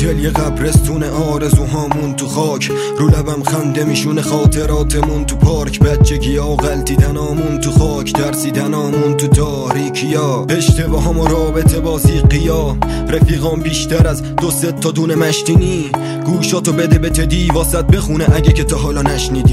دل یه قبرستون آرزوهامون تو خاک، رو لبم خنده میشونه خاطراتمون تو پارک، بچگی ها غلطیدنامون تو خاک، ترسیدنامون تو تاریکیا، اشتباهام و رابطه بازی قیا، رفیقام بیشتر از 2-3 تا دونه مشتینی، گوشاتو بده به تدی واسط بخونه اگه که تا حالا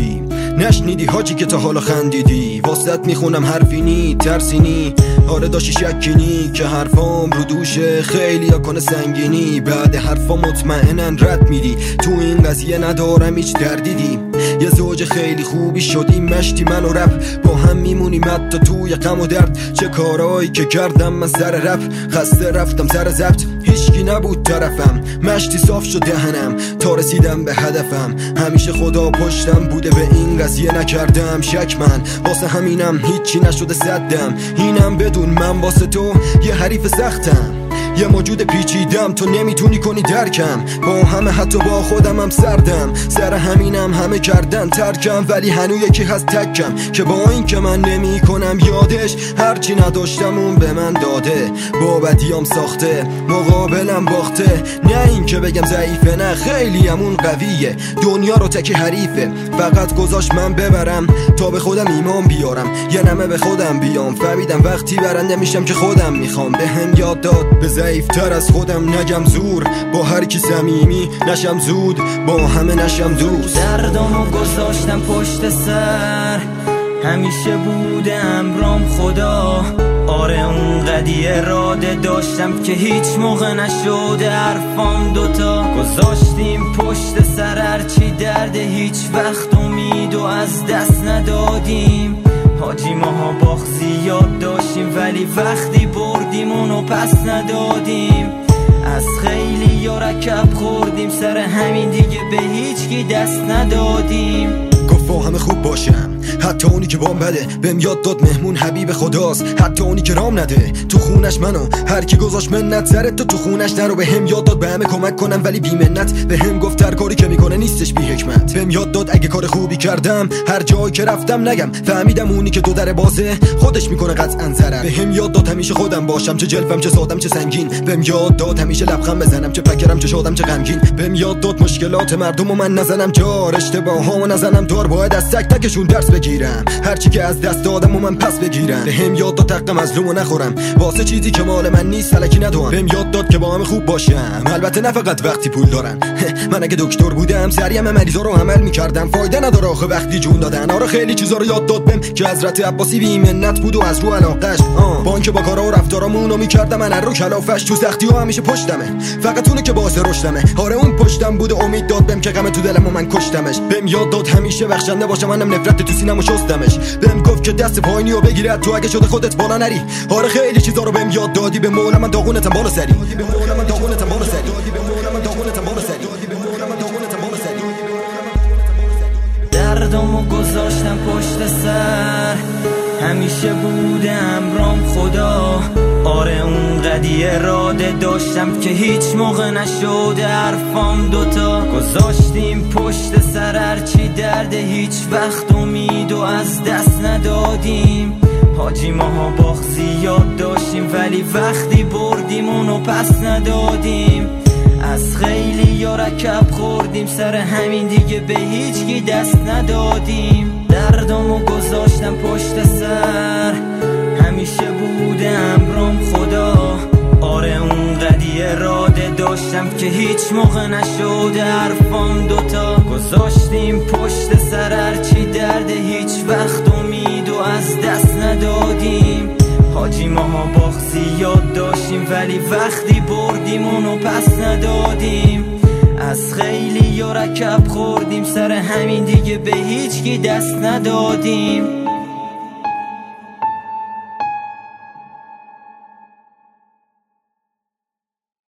نشنیدی حاجی که تا حالا خندیدی، واسط میخونم حرفینی ترسینی، آره داشتی شکینی که حرفام رو دوشه خیلی ها کنه سنگینی، بعد حرفا مطمئنن رد میدی، تو این قضیه ندارم هیچ دردیدی، یه زوج خیلی خوبی شدیم مشتی من و رپ، با هم میمونیم حتی توی غم و درد، چه کارایی که کردم من سر رپ، خسته رفتم سر ضبط هیچکی نبود طرفم، مشتی صاف شد دهنم تا رسیدم به هدفم، همیشه خدا پشتم بوده به این قضیه نکردم شک، من واسه همینم هیچی نشده صدم، اینم بدون من واسه تو یه حریف سختم، یه موجود پیچیدم تو نمیتونی کنی درکم، با همه حتی با خودم هم سردم، سر همینم همه کردن ترکم، ولی هنو یکی هست تکم که با این که من نمی کنم یادش، هرچی نداشتم اون به من داده، با بدیام ساخته مقابلم باخته، نه این که بگم ضعیفه نه خیلی همون قویه، دنیا رو تکی حریفه، فقط گذاشت من ببرم تا به خودم ایمان بیارم، یه نمه به خودم بیام، فهمیدم وقتی برنده میشم که خودم میخوام، به هم یاد داد به ضعیفتر از خودم نگم زور، با هر کی صمیمی نشم زود، با همه نشم دوست، دردامو گذاشتم پشت سر، همیشه بودم رام خدا، آره اون قدی اراده داشتم که هیچ موقع نشده حرفام دوتا، گذاشتیم پشت سر هرچی درده، هیچ وقت امید و از دست ندادیم، حاجی ماها باخ زیاد داشتیم ولی وقتی بردیم اونو پس ندادیم، از خیلی یا رکب خوردیم سر همین دیگه به هیچ کی دست ندادیم، گفت همه خوب باشم حتی اونی که بام بده، بهم یاد داد مهمون حبیب خداست، حتی اونی که رام نده تو خونش منو، هر کی گذاشت منت سر تو خونش نرو، بهم یاد داد به همه کمک کنم ولی بی منت، بهم گفت هر کاری که میکنه نیستش بی حکمت، بهم یاد داد اگه کار خوبی کردم هر جایی که رفتم نگم، فهمیدم اونی که دو در بازه خودش میکنه قطعا ضرر، بهم یاد داد همیشه خودم باشم، چه جلفم چه سادم چه سنگین، بهم یاد داد همیشه لبخند بزنم، چه فکرم چه شادم چه غمگین، بهم یاد داد مشکلات مردمو من نزنم جار، اشتباهامو نزنم دار، باید از تک تکشون درس بگیرم، هرچی که از دست دادم و من پس بگیرم، بهم یاد داد حق مظلومو نخورم واسه چیزی که مال من نیست الکی ندوام، بهم یاد داد که با همه خوب باشم، البته نه فقط وقتی پول دارن، من اگه دکتر بودم سریم مریضا رو عمل میکردم، فایده نداره آخه وقتی جون دادن، آره خیلی چیزا رو یاد داد بهم که حضرت عباسی بی منت بود و از رو علاقش، با اینکه با کارا و رفتارامونو میکردم من رو کلافش، تو سختی‌ها همیشه پشتمه، فقط اونه که باعث رشدمه، آره اون پشتم بود و امید داد بهم که غم تو دلم و من کشتمش، بهم یاد داد همیشه بخشنده باشم، منم نفرت تو سینه‌مو شستمش، بهم گفت که دست پایینیو بگیره تو اگه شده خودت بالا نری، آره خیلی چیزا رو بهم یاد دادی، به مولا من داغونتم بالا سری، به مولا من داغونتم بالا سری، به مولا من داغونتم بالا سری، به مولا من داغونتم بالا سری، دردامو گذاشتم پشت سر، همیشه بودم رام خدا، آره اون قدی اراده داشتم که هیچ موقع نشده حرفام دوتا، گذاشتیم پشت سر هرچی درده، هیچ وقت امید و از دست ندادیم، حاجی ماها باخ زیاد داشتیم ولی وقتی بردیم اونو پس ندادیم، از خیلی یا رکب خوردیم سر همین دیگه به هیچ کی دست ندادیم، دردامو گذاشتم پشت سر، همیشه بودم رام خدا، آره اون قدی اراده داشتم که هیچ موقع نشده حرفام دوتا، گذاشتیم پشت سر هرچی درده، هیچ وقت امید و از دست ندادیم، حاجی ماها باخ زیاد داشتیم ولی وقتی بردیم اونو پس ندادیم، از خیلی یا رکب خوردیم سر همین دیگه به هیچ کی دست ندادیم.